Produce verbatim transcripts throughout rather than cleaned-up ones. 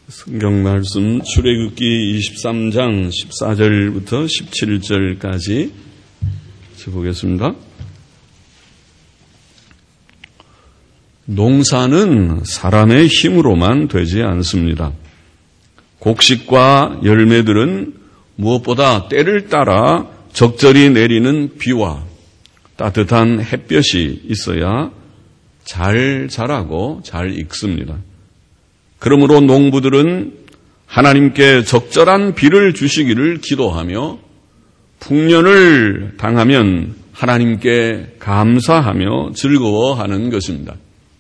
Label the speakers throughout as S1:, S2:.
S1: 성경 말씀 출애굽기 이십삼 장 십사 절부터 십칠 절까지 보겠습니다. 농사는 사람의 힘으로만 되지 않습니다. 곡식과 열매들은 무엇보다 때를 따라 적절히 내리는 비와 따뜻한 햇볕이 있어야 잘 자라고 잘 익습니다. 그러므로 농부들은 하나님께 적절한 비를 주시기를 기도하며 풍년을 당하면 하나님께 감사하며 즐거워하는 것입니다.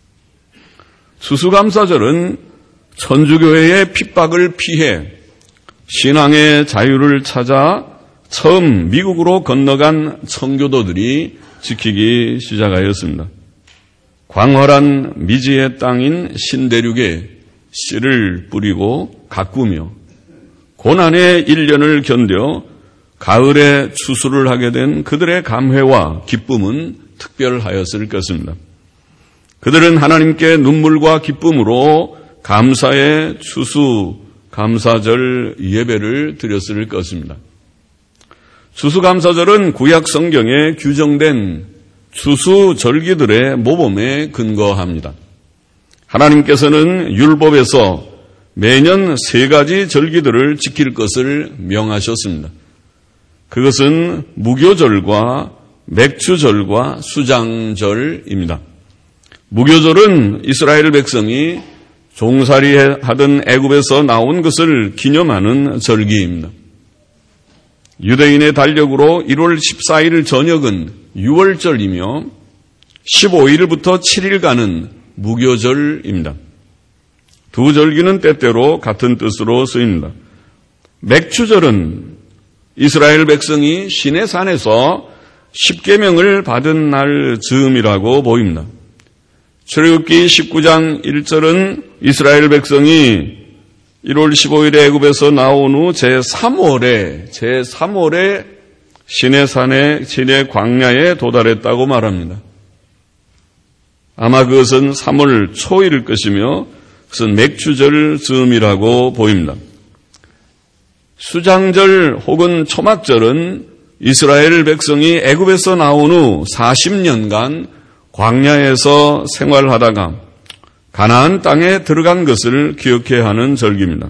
S1: 추수감사절은 천주교회의 핍박을 피해 신앙의 자유를 찾아 처음 미국으로 건너간 청교도들이 지키기 시작하였습니다. 광활한 미지의 땅인 신대륙에 씨를 뿌리고 가꾸며 고난의 일 년을 견뎌 가을에 추수를 하게 된 그들의 감회와 기쁨은 특별하였을 것입니다. 그들은 하나님께 눈물과 기쁨으로 감사의 추수 감사절 예배를 드렸을 것입니다. 추수감사절은 구약 성경에 규정된 추수절기들의 모범에 근거합니다. 하나님께서는 율법에서 매년 세 가지 절기들을 지킬 것을 명하셨습니다. 그것은 무교절과 맥추절과 수장절입니다. 무교절은 이스라엘 백성이 종살이하던 애굽에서 나온 것을 기념하는 절기입니다. 유대인의 달력으로 일월 십사일 저녁은 유월절이며 십오일부터 칠일간은 무교절입니다. 두 절기는 때때로 같은 뜻으로 쓰입니다. 맥추절은 이스라엘 백성이 시내산에서 십계명을 받은 날 즈음이라고 보입니다. 출애굽기 십구 장 일 절은 이스라엘 백성이 일월 십오일에 애굽에서 나온 후 제삼월에 제삼월에 시내산에 시내 광야에 도달했다고 말합니다. 아마 그것은 삼월 초일 것이며 그것은 맥추절 즈음이라고 보입니다. 수장절 혹은 초막절은 이스라엘 백성이 애굽에서 나온 후 사십 년간 광야에서 생활하다가 가나안 땅에 들어간 것을 기억해야 하는 절기입니다.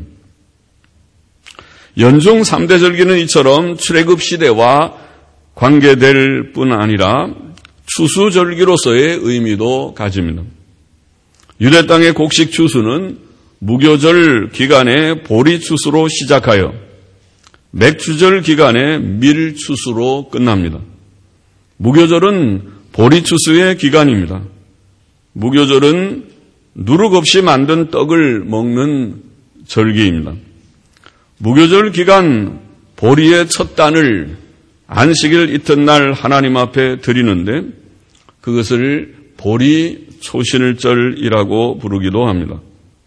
S1: 연중 삼 대 절기는 이처럼 출애굽 시대와 관계될 뿐 아니라 추수절기로서의 의미도 가집니다. 유대 땅의 곡식 추수는 무교절 기간에 보리추수로 시작하여 맥추절 기간에 밀추수로 끝납니다. 무교절은 보리추수의 기간입니다. 무교절은 누룩 없이 만든 떡을 먹는 절기입니다. 무교절 기간 보리의 첫 단을 안식일 이튿날 하나님 앞에 드리는데 그것을 보리 초실절이라고 부르기도 합니다.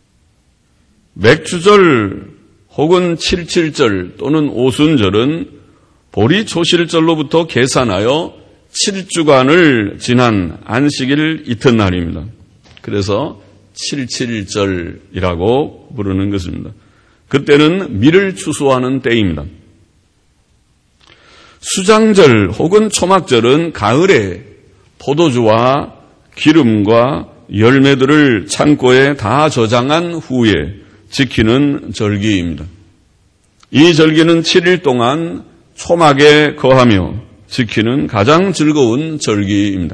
S1: 맥추절 혹은 칠칠절 또는 오순절은 보리 초실절로부터 계산하여 칠 주간을 지난 안식일 이튿날입니다. 그래서 칠칠절이라고 부르는 것입니다. 그때는 밀을 추수하는 때입니다. 수장절 혹은 초막절은 가을에 포도주와 기름과 열매들을 창고에 다 저장한 후에 지키는 절기입니다. 이 절기는 칠 일 동안 초막에 거하며 지키는 가장 즐거운 절기입니다.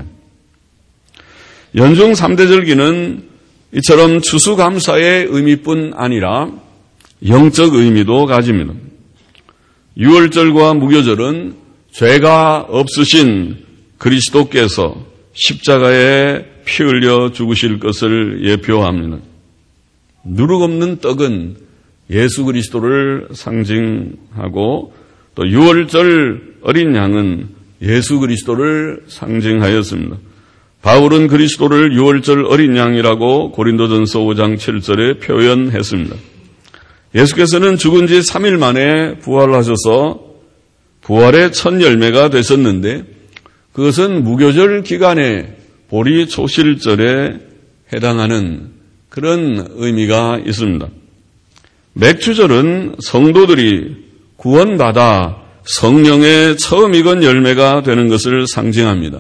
S1: 연중 삼 대 절기는 이처럼 추수감사의 의미뿐 아니라 영적 의미도 가집니다. 유월절과 무교절은 죄가 없으신 그리스도께서 십자가에 피 흘려 죽으실 것을 예표합니다. 누룩 없는 떡은 예수 그리스도를 상징하고 또 유월절 어린 양은 예수 그리스도를 상징하였습니다. 바울은 그리스도를 유월절 어린 양이라고 고린도전서 오 장 칠 절에 표현했습니다. 예수께서는 죽은 지 삼 일 만에 부활하셔서 부활의 첫 열매가 되셨는데 그것은 무교절 기간에 보리 초실절에 해당하는 그런 의미가 있습니다. 맥주절은 성도들이 구원받아 성령의 처음 익은 열매가 되는 것을 상징합니다.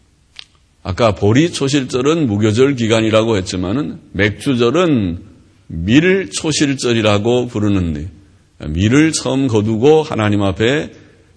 S1: 아까 보리초실절은 무교절 기간이라고 했지만은 맥주절은 밀초실절이라고 부르는데, 밀을 처음 거두고 하나님 앞에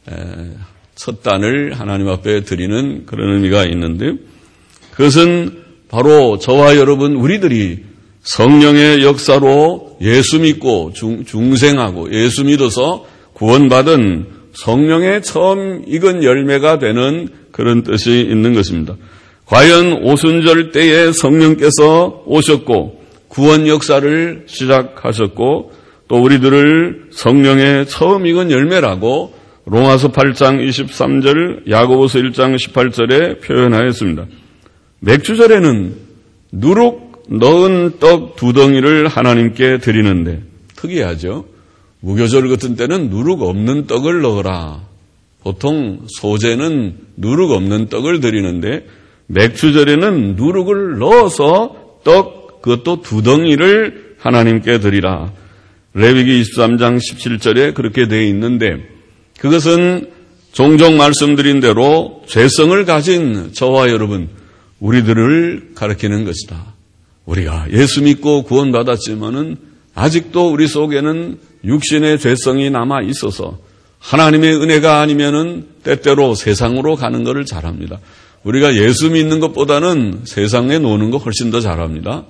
S1: 첫 단을 하나님 앞에 드리는 그런 의미가 있는데, 그것은 바로 저와 여러분 우리들이 성령의 역사로 예수 믿고 중, 중생하고 예수 믿어서 구원받은 성령의 처음 익은 열매가 되는 그런 뜻이 있는 것입니다. 과연 오순절 때에 성령께서 오셨고 구원 역사를 시작하셨고 또 우리들을 성령의 처음 익은 열매라고 로마서 팔 장 이십삼 절, 야고보서 일 장 십팔 절에 표현하였습니다. 맥주절에는 누룩 넣은 떡 두 덩이를 하나님께 드리는데 특이하죠. 무교절 같은 때는 누룩 없는 떡을 넣어라. 보통 소제는 누룩 없는 떡을 드리는데 맥주절에는 누룩을 넣어서 떡 그것도 두 덩이를 하나님께 드리라. 레위기 이십삼 장 십칠 절에 그렇게 되어 있는데 그것은 종종 말씀드린 대로 죄성을 가진 저와 여러분 우리들을 가리키는 것이다. 우리가 예수 믿고 구원받았지만은 아직도 우리 속에는 육신의 죄성이 남아 있어서 하나님의 은혜가 아니면은 때때로 세상으로 가는 것을 잘합니다. 우리가 예수 믿는 것보다는 세상에 노는 거 훨씬 더 잘합니다.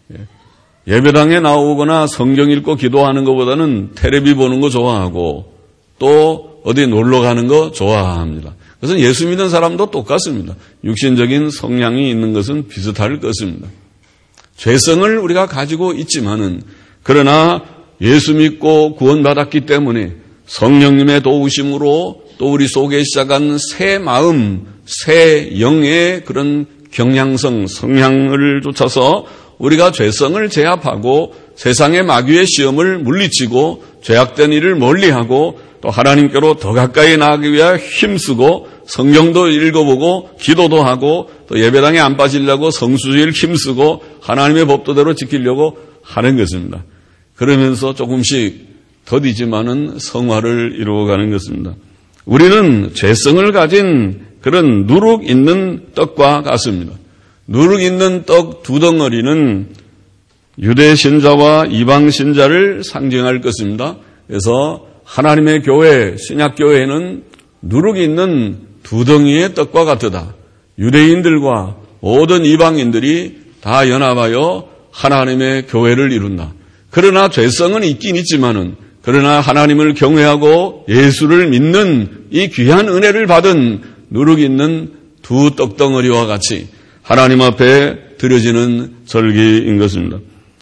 S1: 예배당에 나오거나 성경 읽고 기도하는 것보다는 텔레비 보는 거 좋아하고 또 어디 놀러 가는 거 좋아합니다. 그래서 예수 믿는 사람도 똑같습니다. 육신적인 성향이 있는 것은 비슷할 것입니다. 죄성을 우리가 가지고 있지만은 그러나 예수 믿고 구원받았기 때문에 성령님의 도우심으로 또 우리 속에 시작한 새 마음, 새 영의 그런 경향성, 성향을 쫓아서 우리가 죄성을 제압하고 세상의 마귀의 시험을 물리치고 죄악된 일을 멀리하고 또 하나님께로 더 가까이 나가기 위해 힘쓰고 성경도 읽어보고 기도도 하고 또 예배당에 안 빠지려고 성수주의를 힘쓰고 하나님의 법도대로 지키려고 하는 것입니다. 그러면서 조금씩 더디지만은 성화를 이루어가는 것입니다. 우리는 죄성을 가진 그런 누룩 있는 떡과 같습니다. 누룩 있는 떡 두 덩어리는 유대 신자와 이방 신자를 상징할 것입니다. 그래서 하나님의 교회, 신약 교회는 누룩 있는 두 덩이의 떡과 같으다. 유대인들과 모든 이방인들이 다 연합하여 하나님의 교회를 이룬다. 그러나 죄성은 있긴 있지만은 그러나 하나님을 경외하고 예수를 믿는 이 귀한 은혜를 받은 누룩 있는 두 떡덩어리와 같이 하나님 앞에 드려지는 절기인 것입니다.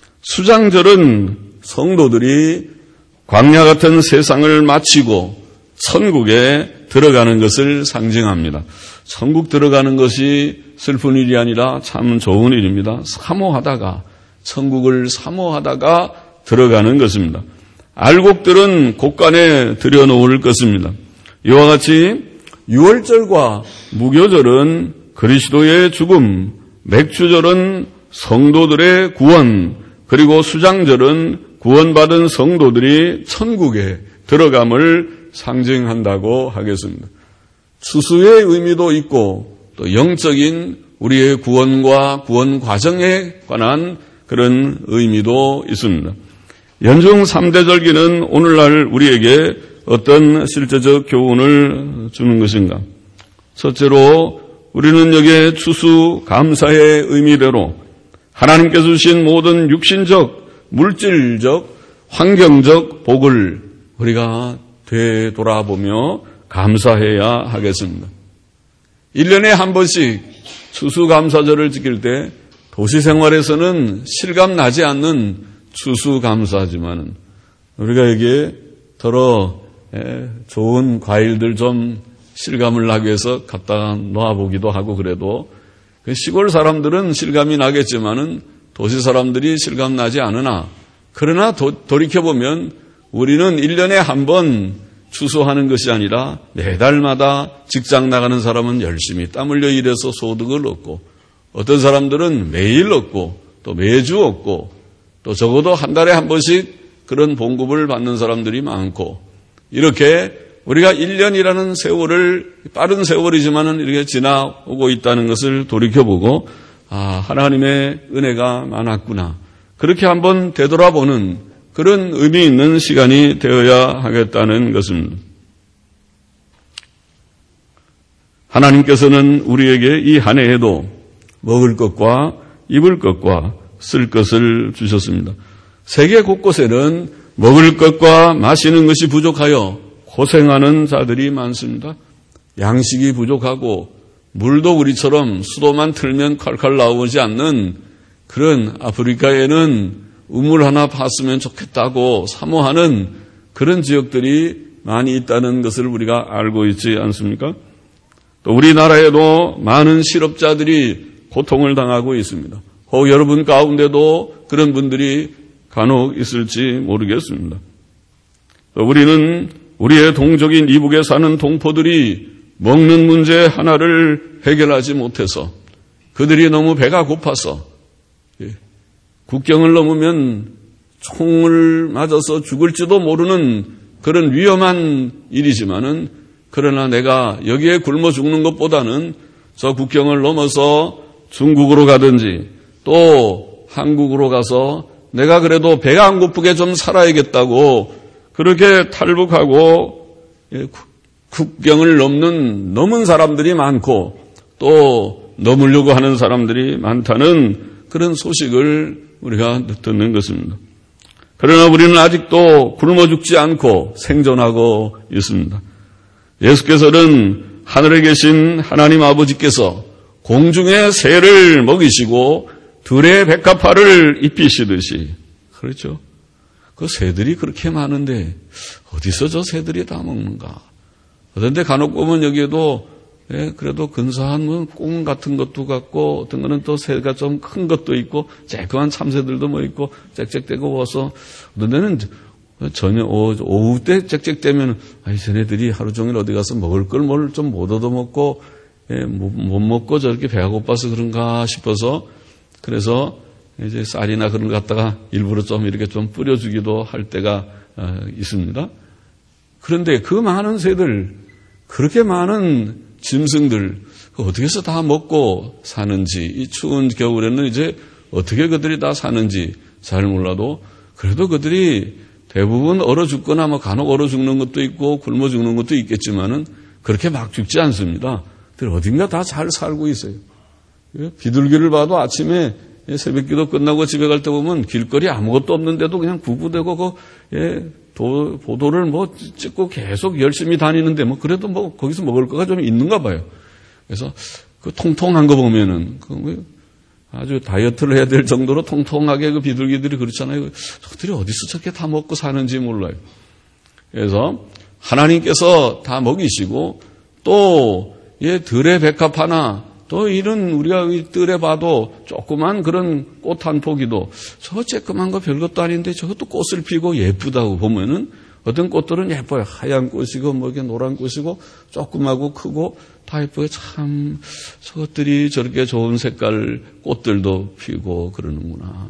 S1: 수장절은 성도들이 광야 같은 세상을 마치고 천국에 들어가는 것을 상징합니다. 천국 들어가는 것이 슬픈 일이 아니라 참 좋은 일입니다. 사모하다가 천국을 사모하다가 들어가는 것입니다. 알곡들은 곳간에 들여놓을 것입니다. 이와 같이 유월절과 무교절은 그리스도의 죽음, 맥주절은 성도들의 구원, 그리고 수장절은 구원받은 성도들이 천국에 들어감을 상징한다고 하겠습니다. 추수의 의미도 있고 또 영적인 우리의 구원과 구원 과정에 관한 그런 의미도 있습니다. 연중 삼 대 절기는 오늘날 우리에게 어떤 실제적 교훈을 주는 것인가? 첫째로 우리는 여기에 추수 감사의 의미대로 하나님께서 주신 모든 육신적, 물질적, 환경적 복을 우리가 되돌아보며 감사해야 하겠습니다. 일 년에 한 번씩 추수감사절을 지킬 때 도시생활에서는 실감나지 않는 추수감사지만은 우리가 여기에 더러 좋은 과일들 좀 실감을 나기 위해서 갖다 놓아보기도 하고 그래도 시골 사람들은 실감이 나겠지만은 도시 사람들이 실감 나지 않으나 그러나 도, 돌이켜보면 우리는 일 년에 한 번 추수하는 것이 아니라 매달마다 직장 나가는 사람은 열심히 땀 흘려 일해서 소득을 얻고 어떤 사람들은 매일 얻고 또 매주 얻고 또 적어도 한 달에 한 번씩 그런 봉급을 받는 사람들이 많고, 이렇게 우리가 일 년이라는 세월을, 빠른 세월이지만은 이렇게 지나오고 있다는 것을 돌이켜보고, 아, 하나님의 은혜가 많았구나. 그렇게 한번 되돌아보는 그런 의미 있는 시간이 되어야 하겠다는 것입니다. 하나님께서는 우리에게 이 한 해에도 먹을 것과 입을 것과 쓸 것을 주셨습니다. 세계 곳곳에는 먹을 것과 마시는 것이 부족하여 고생하는 자들이 많습니다. 양식이 부족하고 물도 우리처럼 수도만 틀면 칼칼 나오지 않는 그런 아프리카에는 우물 하나 팠으면 좋겠다고 사모하는 그런 지역들이 많이 있다는 것을 우리가 알고 있지 않습니까? 또 우리나라에도 많은 실업자들이 고통을 당하고 있습니다. 혹 여러분 가운데도 그런 분들이 간혹 있을지 모르겠습니다. 또 우리는 우리의 동족인 이북에 사는 동포들이 먹는 문제 하나를 해결하지 못해서 그들이 너무 배가 고파서 국경을 넘으면 총을 맞아서 죽을지도 모르는 그런 위험한 일이지만은, 그러나 내가 여기에 굶어 죽는 것보다는 저 국경을 넘어서 중국으로 가든지 또 한국으로 가서 내가 그래도 배가 안 고프게 좀 살아야겠다고 그렇게 탈북하고 국경을 넘는 넘은 사람들이 많고 또 넘으려고 하는 사람들이 많다는 그런 소식을 우리가 듣는 것입니다. 그러나 우리는 아직도 굶어 죽지 않고 생존하고 있습니다. 예수께서는 하늘에 계신 하나님 아버지께서 공중의 새를 먹이시고 들의 백합화를 입히시듯이, 그렇죠? 그 새들이 그렇게 많은데 어디서 저 새들이 다 먹는가? 어떤 데 간혹 보면 여기에도 예, 그래도 근사한 뭐 꽁 같은 것도 같고, 어떤 거는 또 새가 좀 큰 것도 있고, 쬐끄만 참새들도 뭐 있고, 짹짹대고 와서, 어떤 데는 저녁, 오후 때 짹짹대면, 아이, 쟤네들이 하루 종일 어디 가서 먹을 걸 뭘 좀 못 얻어먹고, 예, 못, 못 먹고 저렇게 배가 고파서 그런가 싶어서, 그래서 이제 쌀이나 그런 거 갖다가 일부러 좀 이렇게 좀 뿌려주기도 할 때가 어, 있습니다. 그런데 그 많은 새들, 그렇게 많은 짐승들 어떻게 해서 다 먹고 사는지, 이 추운 겨울에는 이제 어떻게 그들이 다 사는지 잘 몰라도 그래도 그들이 대부분 얼어 죽거나 뭐 간혹 얼어 죽는 것도 있고 굶어 죽는 것도 있겠지만은 그렇게 막 죽지 않습니다. 그들 어딘가 다 잘 살고 있어요. 비둘기를 봐도 아침에 새벽기도 끝나고 집에 갈 때 보면 길거리 아무것도 없는데도 그냥 구구대고 그 예, 도, 보도를 뭐 찍고 계속 열심히 다니는데 뭐 그래도 뭐 거기서 먹을 거가 좀 있는가 봐요. 그래서 그 통통한 거 보면은 그 아주 다이어트를 해야 될 정도로 통통하게 그 비둘기들이 그렇잖아요. 저들이 어디서 저렇게 다 먹고 사는지 몰라요. 그래서 하나님께서 다 먹이시고 또 예, 들의 백합 하나, 또 이런 우리가 뜰에 봐도 조그만 그런 꽃 한 포기도 저 쬐끄만 거 별것도 아닌데 저것도 꽃을 피고 예쁘다고 보면은 어떤 꽃들은 예뻐요. 하얀 꽃이고 뭐 이렇게 노란 꽃이고 조그마고 크고 다 예뻐요. 참 저것들이 저렇게 좋은 색깔 꽃들도 피고 그러는구나.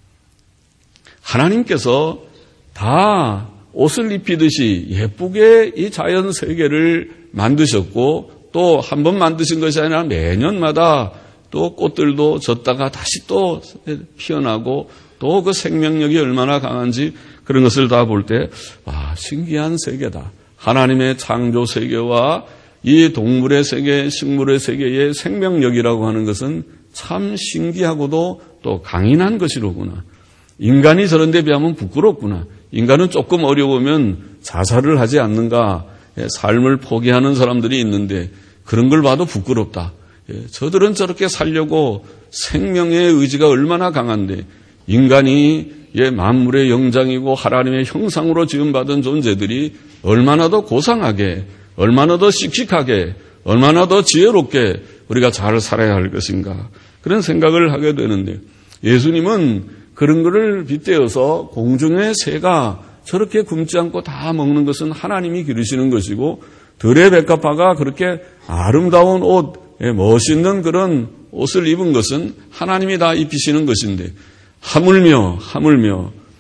S1: 하나님께서 다 옷을 입히듯이 예쁘게 이 자연 세계를 만드셨고 또 한 번 만드신 것이 아니라 매년마다 또 꽃들도 졌다가 다시 또 피어나고 또 그 생명력이 얼마나 강한지 그런 것을 다 볼 때, 와, 신기한 세계다. 하나님의 창조 세계와 이 동물의 세계, 식물의 세계의 생명력이라고 하는 것은 참 신기하고도 또 강인한 것이로구나. 인간이 저런 데 비하면 부끄럽구나. 인간은 조금 어려우면 자살을 하지 않는가. 삶을 포기하는 사람들이 있는데 그런 걸 봐도 부끄럽다. 저들은 저렇게 살려고 생명의 의지가 얼마나 강한데 인간이 만물의 영장이고 하나님의 형상으로 지음받은 존재들이 얼마나 더 고상하게, 얼마나 더 씩씩하게, 얼마나 더 지혜롭게 우리가 잘 살아야 할 것인가. 그런 생각을 하게 되는데 예수님은 그런 것을 빗대어서 공중의 새가 저렇게 굶지 않고 다 먹는 것은 하나님이 기르시는 것이고 들의 백합화가 그렇게 아름다운 옷, 멋있는 그런 옷을 입은 것은 하나님이 다 입히시는 것인데 하물며 하물며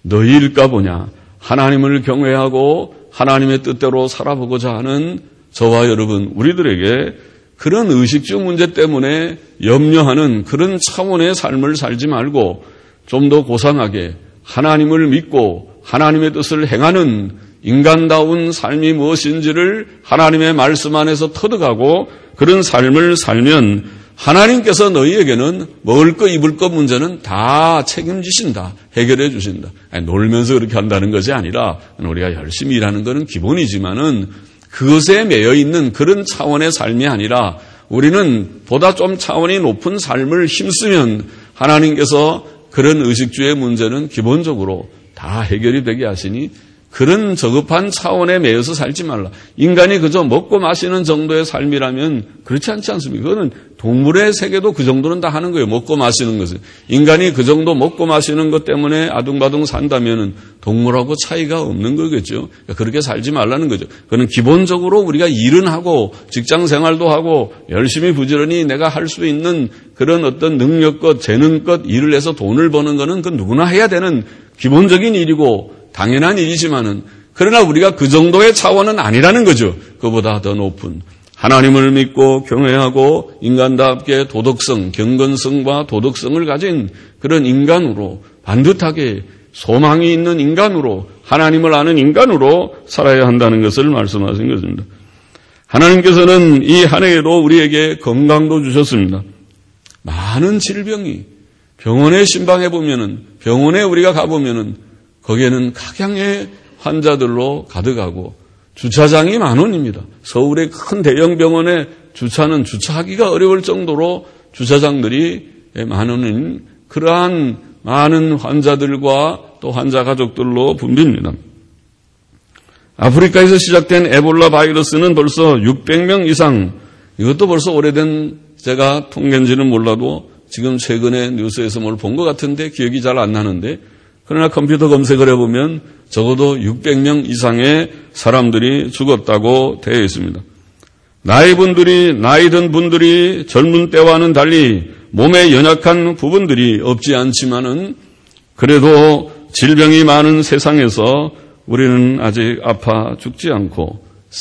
S1: 너희일까 보냐. 하나님을 경외하고 하나님의 뜻대로 살아보고자 하는 저와 여러분, 우리들에게 그런 의식주 문제 때문에 염려하는 그런 차원의 삶을 살지 말고 좀 더 고상하게 하나님을 믿고 하나님의 뜻을 행하는 인간다운 삶이 무엇인지를 하나님의 말씀 안에서 터득하고 그런 삶을 살면 하나님께서 너희에게는 먹을 거 입을 거 문제는 다 책임지신다. 해결해 주신다. 아니, 놀면서 그렇게 한다는 것이 아니라 우리가 열심히 일하는 것은 기본이지만은 그것에 매여 있는 그런 차원의 삶이 아니라 우리는 보다 좀 차원이 높은 삶을 힘쓰면 하나님께서 그런 의식주의 문제는 기본적으로 다 해결이 되게 하시니 그런 저급한 차원에 매여서 살지 말라. 인간이 그저 먹고 마시는 정도의 삶이라면 그렇지 않지 않습니까? 그거는 동물의 세계도 그 정도는 다 하는 거예요. 먹고 마시는 것은. 인간이 그 정도 먹고 마시는 것 때문에 아둥바둥 산다면 동물하고 차이가 없는 거겠죠. 그렇게 살지 말라는 거죠. 그는 기본적으로 우리가 일은 하고 직장 생활도 하고 열심히 부지런히 내가 할 수 있는 그런 어떤 능력껏 재능껏 일을 해서 돈을 버는 거는 그 누구나 해야 되는 기본적인 일이고 당연한 일이지만은 그러나 우리가 그 정도의 차원은 아니라는 거죠. 그보다 더 높은 하나님을 믿고 경외하고 인간답게 도덕성, 경건성과 도덕성을 가진 그런 인간으로 반듯하게 소망이 있는 인간으로 하나님을 아는 인간으로 살아야 한다는 것을 말씀하신 것입니다. 하나님께서는 이 한 해에도 우리에게 건강도 주셨습니다. 많은 질병이 병원에 신방해 보면은 병원에 우리가 가보면은 거기에는 각양의 환자들로 가득하고 주차장이 만 원입니다. 서울의 큰 대형 병원에 주차는 주차하기가 어려울 정도로 주차장들이 만 원인 그러한 많은 환자들과 또 환자 가족들로 붐빕니다. 아프리카에서 시작된 에볼라 바이러스는 벌써 육백 명 이상, 이것도 벌써 오래된 제가 통계인지는 몰라도 지금 최근에 뉴스에서 뭘 본 것 같은데 기억이 잘 안 나는데 그러나 컴퓨터 검색을 해보면 적어도 육백 명 이상의 사람들이 죽었다고 되어 있습니다. 나이분들이, 나이 든 분들이 젊은 때와는 달리 몸에 연약한 부분들이 없지 않지만은 그래도 질병이 많은 세상에서 우리는 아직 아파 죽지 않고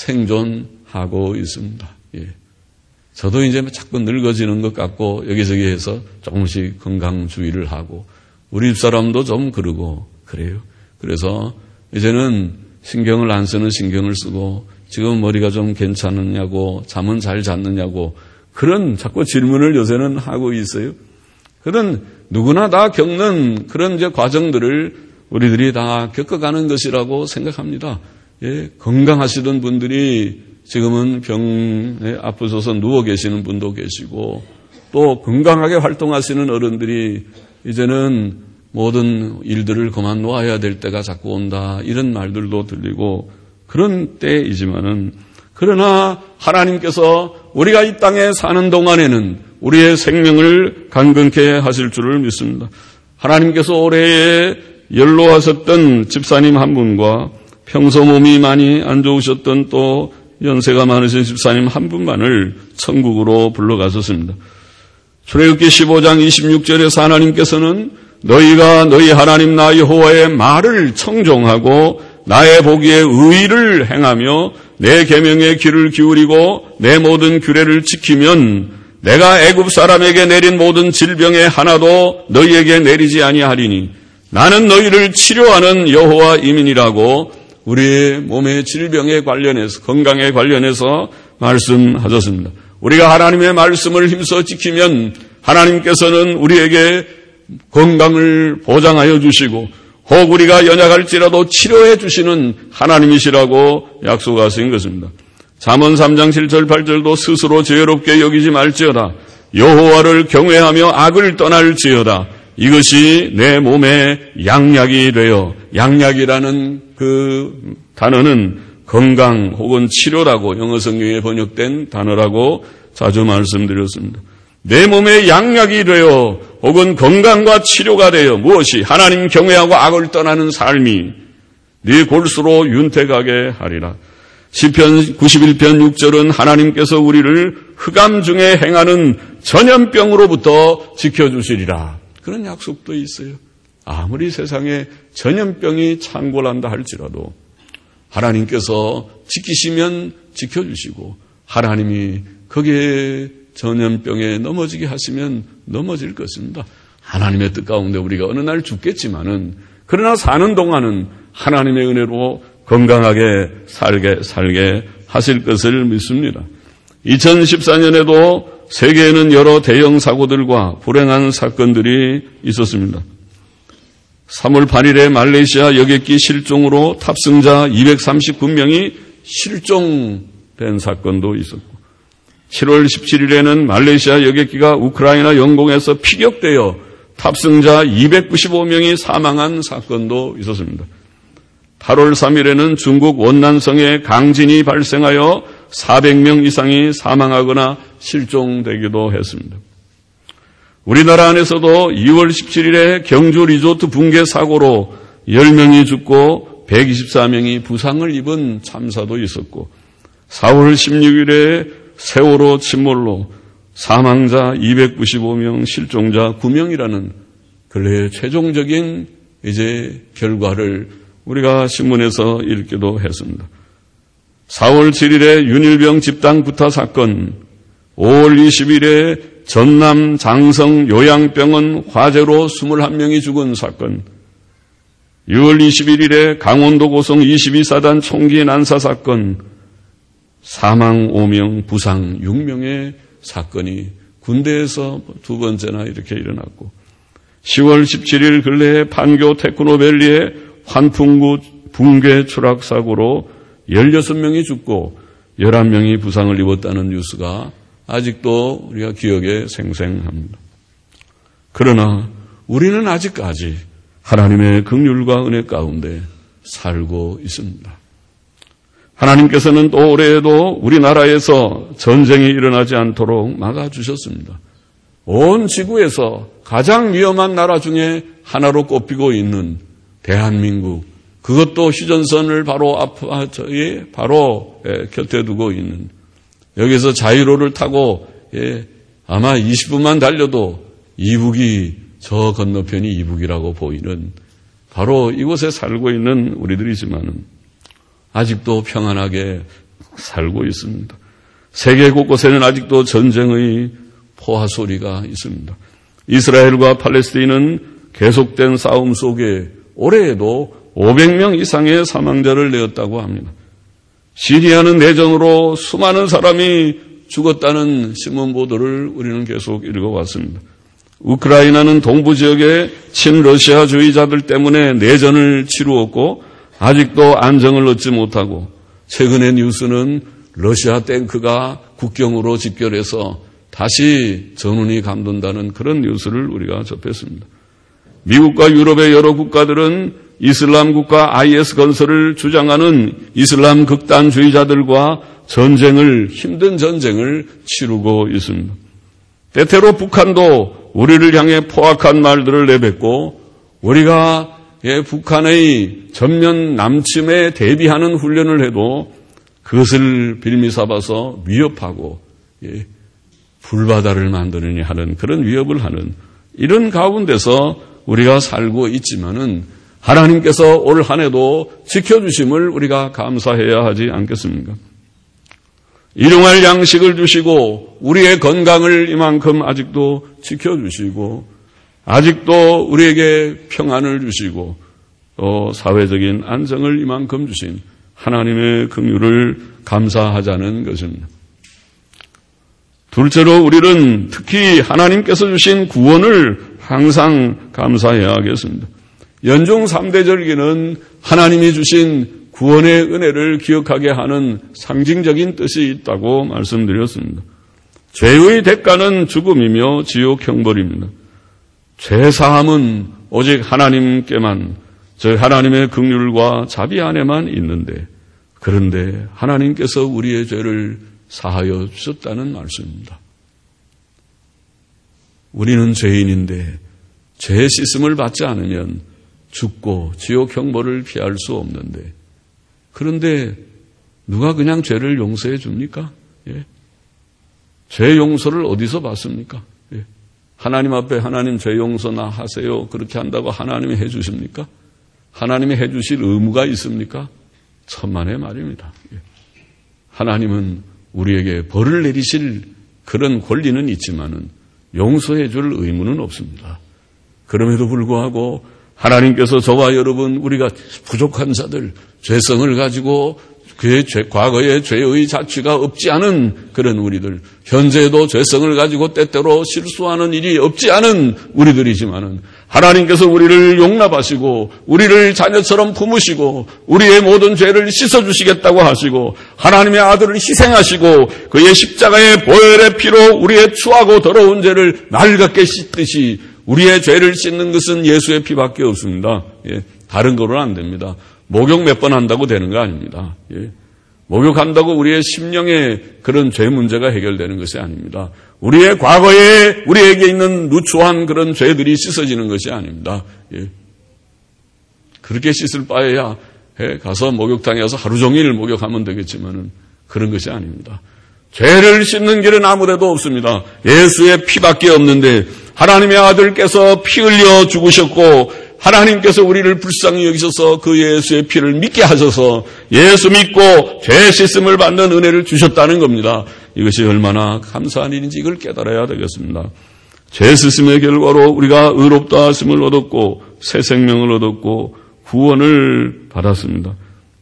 S1: 생존하고 있습니다. 예. 저도 이제 자꾸 늙어지는 것 같고 여기저기 해서 조금씩 건강주의를 하고 우리 집사람도 좀 그러고 그래요. 그래서 이제는 신경을 안 쓰는 신경을 쓰고 지금 머리가 좀 괜찮느냐고 잠은 잘 잤느냐고 그런 자꾸 질문을 요새는 하고 있어요. 그런 누구나 다 겪는 그런 이제 과정들을 우리들이 다 겪어가는 것이라고 생각합니다. 예, 건강하시던 분들이 지금은 병에 아프셔서 누워 계시는 분도 계시고 또 건강하게 활동하시는 어른들이 이제는 모든 일들을 그만 놓아야 될 때가 자꾸 온다. 이런 말들도 들리고 그런 때이지만은 그러나 하나님께서 우리가 이 땅에 사는 동안에는 우리의 생명을 강건케 하실 줄을 믿습니다. 하나님께서 올해에 연로하셨던 집사님 한 분과 평소 몸이 많이 안 좋으셨던 또 연세가 많으신 집사님 한 분만을 천국으로 불러가셨습니다. 출애굽기 십오 장 이십육 절에서 하나님께서는 너희가 너희 하나님 나 여호와의 말을 청종하고 나의 보기에 의를 행하며 내 계명에 귀를 기울이고 내 모든 규례를 지키면 내가 애굽 사람에게 내린 모든 질병에 하나도 너희에게 내리지 아니하리니 나는 너희를 치료하는 여호와임이니라고 우리의 몸의 질병에 관련해서 건강에 관련해서 말씀하셨습니다. 우리가 하나님의 말씀을 힘써 지키면 하나님께서는 우리에게 건강을 보장하여 주시고 혹 우리가 연약할지라도 치료해 주시는 하나님이시라고 약속하신 것입니다. 잠언 삼 장 칠 절 팔 절도 스스로 죄롭게 여기지 말지어다. 여호와를 경외하며 악을 떠날지어다. 이것이 내 몸에 양약이 되어, 양약이라는 그 단어는 건강 혹은 치료라고 영어 성경에 번역된 단어라고 자주 말씀드렸습니다. 내 몸에 양약이 되어 혹은 건강과 치료가 되어 무엇이 하나님 경외하고 악을 떠나는 삶이 네 골수로 윤택하게 하리라. 시편 구십일 편 육 절은 하나님께서 우리를 흑암 중에 행하는 전염병으로부터 지켜주시리라. 그런 약속도 있어요. 아무리 세상에 전염병이 창궐한다 할지라도 하나님께서 지키시면 지켜주시고 하나님이 거기에 전염병에 넘어지게 하시면 넘어질 것입니다. 하나님의 뜻 가운데 우리가 어느 날 죽겠지만은 그러나 사는 동안은 하나님의 은혜로 건강하게 살게 살게 하실 것을 믿습니다. 이천십사 년에도 세계에는 여러 대형 사고들과 불행한 사건들이 있었습니다. 삼월 팔일에 말레이시아 여객기 실종으로 탑승자 이백삼십구 명이 실종된 사건도 있었고, 칠월 십칠일에는 말레이시아 여객기가 우크라이나 영공에서 피격되어 탑승자 이백구십오 명이 사망한 사건도 있었습니다. 팔월 삼일에는 중국 원난성에 강진이 발생하여 사백 명 이상이 사망하거나 실종되기도 했습니다. 우리나라 안에서도 이월 십칠일에 경주 리조트 붕괴 사고로 열 명이 죽고 백이십사 명이 부상을 입은 참사도 있었고, 사월 십육일에 세월호 침몰로 사망자 이백구십오 명, 실종자 구 명이라는 근래의 최종적인 이제 결과를 우리가 신문에서 읽기도 했습니다. 사월 칠일에 윤일병 집단 구타 사건, 오월 이십일에 전남 장성 요양병원 화재로 이십일 명이 죽은 사건, 유월 이십일일에 강원도 고성 이십이 사단 총기 난사 사건, 사망 오 명, 부상 육 명의 사건이 군대에서 두 번째나 이렇게 일어났고, 시월 십칠일 근래에 판교 테크노밸리의 환풍구 붕괴 추락 사고로 열여섯 명이 죽고 열한 명이 부상을 입었다는 뉴스가 아직도 우리가 기억에 생생합니다. 그러나 우리는 아직까지 하나님의 긍휼과 은혜 가운데 살고 있습니다. 하나님께서는 또 올해에도 우리나라에서 전쟁이 일어나지 않도록 막아주셨습니다. 온 지구에서 가장 위험한 나라 중에 하나로 꼽히고 있는 대한민국, 그것도 휴전선을 바로 앞에 바로 곁에 두고 있는, 여기서 자유로를 타고 아마 이십 분만 달려도 이북이 저 건너편이 이북이라고 보이는 바로 이곳에 살고 있는 우리들이지만은 아직도 평안하게 살고 있습니다. 세계 곳곳에는 아직도 전쟁의 포화 소리가 있습니다. 이스라엘과 팔레스타인은 계속된 싸움 속에 올해에도 오백 명 이상의 사망자를 내었다고 합니다. 시리아는 내전으로 수많은 사람이 죽었다는 신문 보도를 우리는 계속 읽어왔습니다. 우크라이나는 동부 지역의 친러시아주의자들 때문에 내전을 치루었고 아직도 안정을 얻지 못하고, 최근의 뉴스는 러시아 탱크가 국경으로 집결해서 다시 전운이 감돈다는 그런 뉴스를 우리가 접했습니다. 미국과 유럽의 여러 국가들은 이슬람 국가 아이에스 건설을 주장하는 이슬람 극단주의자들과 전쟁을, 힘든 전쟁을 치르고 있습니다. 때때로 북한도 우리를 향해 포악한 말들을 내뱉고 우리가 예, 북한의 전면 남침에 대비하는 훈련을 해도 그것을 빌미삼아서 위협하고 예, 불바다를 만드느니 하는 그런 위협을 하는 이런 가운데서 우리가 살고 있지만은 하나님께서 올 한 해도 지켜주심을 우리가 감사해야 하지 않겠습니까? 일용할 양식을 주시고 우리의 건강을 이만큼 아직도 지켜주시고 아직도 우리에게 평안을 주시고 또 사회적인 안정을 이만큼 주신 하나님의 긍휼을 감사하자는 것입니다. 둘째로 우리는 특히 하나님께서 주신 구원을 항상 감사해야 하겠습니다. 연중 삼 대 절기는 하나님이 주신 구원의 은혜를 기억하게 하는 상징적인 뜻이 있다고 말씀드렸습니다. 죄의 대가는 죽음이며 지옥 형벌입니다. 죄 사함은 오직 하나님께만, 저 하나님의 긍휼과 자비 안에만 있는데, 그런데 하나님께서 우리의 죄를 사하여 주셨다는 말씀입니다. 우리는 죄인인데 죄 씻음을 받지 않으면 죽고 지옥 형벌을 피할 수 없는데, 그런데 누가 그냥 죄를 용서해 줍니까? 예? 죄 용서를 어디서 받습니까? 예. 하나님 앞에 하나님 죄 용서나 하세요 그렇게 한다고 하나님이 해 주십니까? 하나님이 해주실 의무가 있습니까? 천만의 말입니다. 하나님은 우리에게 벌을 내리실 그런 권리는 있지만은 용서해 줄 의무는 없습니다. 그럼에도 불구하고 하나님께서 저와 여러분, 우리가 부족한 자들, 죄성을 가지고 그의 죄, 과거의 죄의 자취가 없지 않은 그런 우리들, 현재에도 죄성을 가지고 때때로 실수하는 일이 없지 않은 우리들이지만은 하나님께서 우리를 용납하시고 우리를 자녀처럼 품으시고 우리의 모든 죄를 씻어주시겠다고 하시고 하나님의 아들을 희생하시고 그의 십자가의 보혈의 피로 우리의 추하고 더러운 죄를 낡게 씻듯이 우리의 죄를 씻는 것은 예수의 피밖에 없습니다. 예, 다른 거로는 안 됩니다. 목욕 몇 번 한다고 되는 거 아닙니다. 예. 목욕한다고 우리의 심령의 그런 죄 문제가 해결되는 것이 아닙니다. 우리의 과거에 우리에게 있는 누추한 그런 죄들이 씻어지는 것이 아닙니다. 예. 그렇게 씻을 바에야 예, 가서 목욕탕에 가서 하루 종일 목욕하면 되겠지만은 그런 것이 아닙니다. 죄를 씻는 길은 아무데도 없습니다. 예수의 피밖에 없는데 하나님의 아들께서 피 흘려 죽으셨고 하나님께서 우리를 불쌍히 여기셔서 그 예수의 피를 믿게 하셔서 예수 믿고 죄 씻음을 받는 은혜를 주셨다는 겁니다. 이것이 얼마나 감사한 일인지 이걸 깨달아야 되겠습니다. 죄 씻음의 결과로 우리가 의롭다 하심을 얻었고 새 생명을 얻었고 구원을 받았습니다.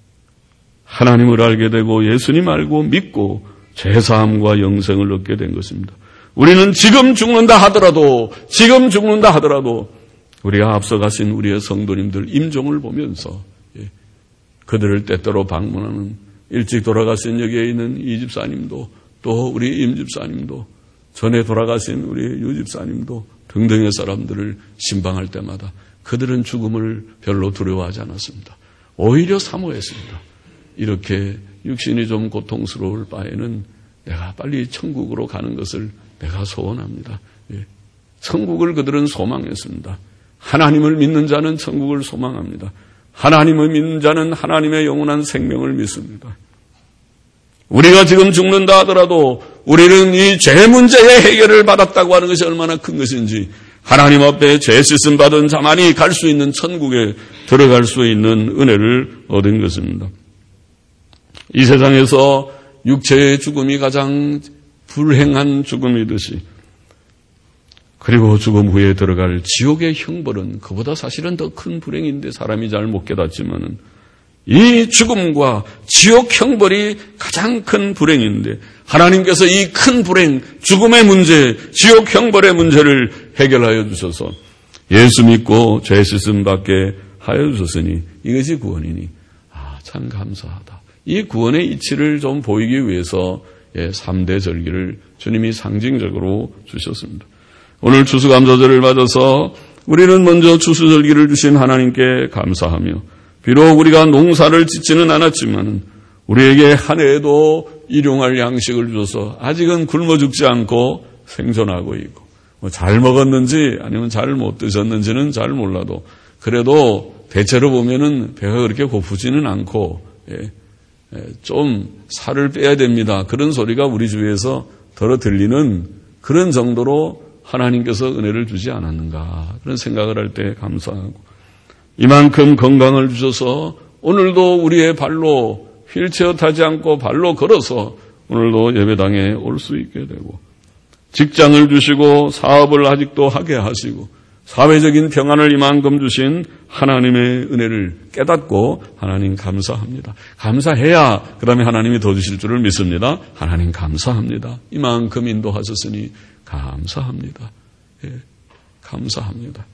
S1: 하나님을 알게 되고 예수님 알고 믿고 죄사함과 영생을 얻게 된 것입니다. 우리는 지금 죽는다 하더라도 지금 죽는다 하더라도 우리가 앞서가신 우리의 성도님들 임종을 보면서 예, 그들을 때때로 방문하는 일찍 돌아가신 여기에 있는 이 집사님도 또 우리 임 집사님도 전에 돌아가신 우리 유 집사님도 등등의 사람들을 신방할 때마다 그들은 죽음을 별로 두려워하지 않았습니다. 오히려 사모했습니다. 이렇게 육신이 좀 고통스러울 바에는 내가 빨리 천국으로 가는 것을 내가 소원합니다. 예. 천국을 그들은 소망했습니다. 하나님을 믿는 자는 천국을 소망합니다. 하나님을 믿는 자는 하나님의 영원한 생명을 믿습니다. 우리가 지금 죽는다 하더라도 우리는 이 죄 문제의 해결을 받았다고 하는 것이 얼마나 큰 것인지 하나님 앞에 죄 씻음 받은 자만이 갈 수 있는 천국에 들어갈 수 있는 은혜를 얻은 것입니다. 이 세상에서 육체의 죽음이 가장 불행한 죽음이듯이 그리고 죽음 후에 들어갈 지옥의 형벌은 그보다 사실은 더 큰 불행인데 사람이 잘 못 깨닫지만은 이 죽음과 지옥 형벌이 가장 큰 불행인데 하나님께서 이 큰 불행, 죽음의 문제, 지옥 형벌의 문제를 해결하여 주셔서 예수 믿고 죄 씻음 받게 하여 주셨으니 이것이 구원이니 아, 참 감사하다. 이 구원의 이치를 좀 보이기 위해서 삼 대 절기를 주님이 상징적으로 주셨습니다. 오늘 추수감사절을 맞아서 우리는 먼저 추수절기를 주신 하나님께 감사하며 비록 우리가 농사를 짓지는 않았지만 우리에게 한 해에도 일용할 양식을 주셔서 아직은 굶어 죽지 않고 생존하고 있고 뭐 잘 먹었는지 아니면 잘 못 드셨는지는 잘 몰라도 그래도 대체로 보면은 배가 그렇게 고프지는 않고 예, 예, 좀 살을 빼야 됩니다. 그런 소리가 우리 주위에서 덜어 들리는 그런 정도로 하나님께서 은혜를 주지 않았는가 그런 생각을 할 때 감사하고 이만큼 건강을 주셔서 오늘도 우리의 발로 휠체어 타지 않고 발로 걸어서 오늘도 예배당에 올 수 있게 되고 직장을 주시고 사업을 아직도 하게 하시고 사회적인 평안을 이만큼 주신 하나님의 은혜를 깨닫고 하나님 감사합니다. 감사해야 그 다음에 하나님이 더 주실 줄을 믿습니다. 하나님 감사합니다. 이만큼 인도하셨으니 감사합니다. 예, 감사합니다.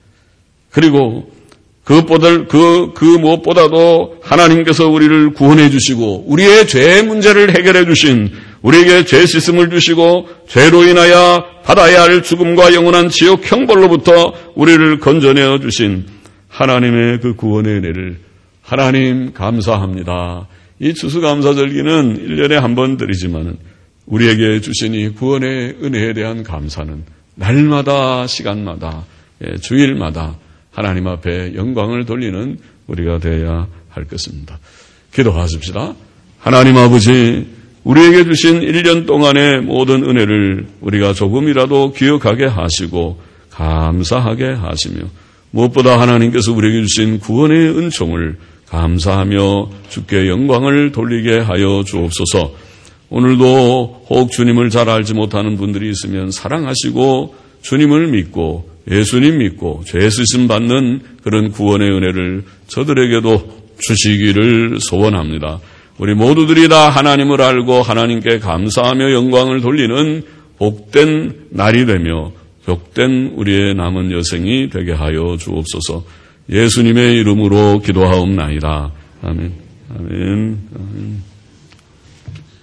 S1: 그리고 그것보다, 그, 그 무엇보다도 하나님께서 우리를 구원해 주시고 우리의 죄 문제를 해결해 주신 우리에게 죄 씻음을 주시고 죄로 인하여 받아야 할 죽음과 영원한 지옥 형벌로부터 우리를 건져내어 주신 하나님의 그 구원의 은혜를 하나님 감사합니다. 이 추수감사절기는 일 년에 한 번 드리지만은 우리에게 주신 이 구원의 은혜에 대한 감사는 날마다 시간마다 주일마다 하나님 앞에 영광을 돌리는 우리가 되어야 할 것입니다. 기도하십시다. 하나님 아버지 우리에게 주신 일 년 동안의 모든 은혜를 우리가 조금이라도 기억하게 하시고 감사하게 하시며 무엇보다 하나님께서 우리에게 주신 구원의 은총을 감사하며 주께 영광을 돌리게 하여 주옵소서. 오늘도 혹 주님을 잘 알지 못하는 분들이 있으면 사랑하시고 주님을 믿고 예수님 믿고 죄 쓰심 받는 그런 구원의 은혜를 저들에게도 주시기를 소원합니다. 우리 모두들이 다 하나님을 알고 하나님께 감사하며 영광을 돌리는 복된 날이 되며 복된 우리의 남은 여생이 되게 하여 주옵소서. 예수님의 이름으로 기도하옵나이다. 아멘. 아멘. 아멘.